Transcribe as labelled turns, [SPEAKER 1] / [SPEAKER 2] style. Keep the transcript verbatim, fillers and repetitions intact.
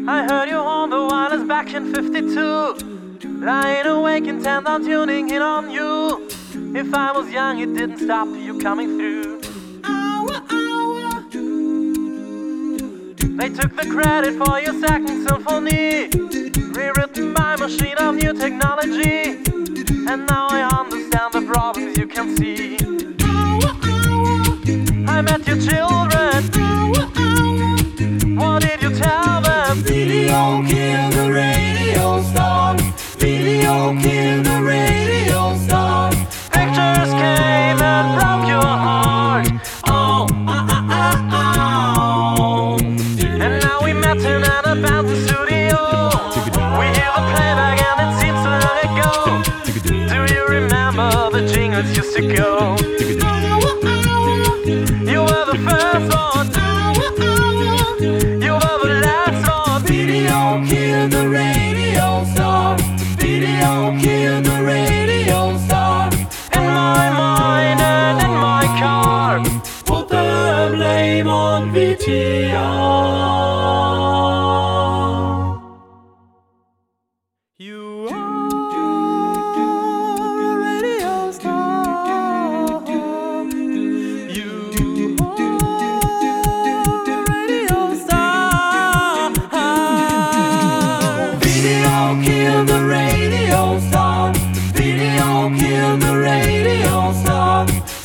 [SPEAKER 1] I heard you on the wireless back in fifty-two, lying awake intent on tuning in on you. If I was young, it didn't stop you coming through. They took the credit for your second symphony, rewritten by machine of new technology. And now I understand the problems you can see. I met your children. What did you tell them?
[SPEAKER 2] Video killed the radio star. Video killed the radio star.
[SPEAKER 1] Pictures came and broke your heart.
[SPEAKER 2] Oh, ah, ah, ah, oh.
[SPEAKER 1] And now we met in an abandoned studio. We hear the playback and it seems to let it go. Do you remember the jingles used to go? You were the first one. You were the last one.
[SPEAKER 2] Video killed the radio star. Video killed the radio star.
[SPEAKER 1] In my mind and in my car,
[SPEAKER 2] Put the blame on V T R.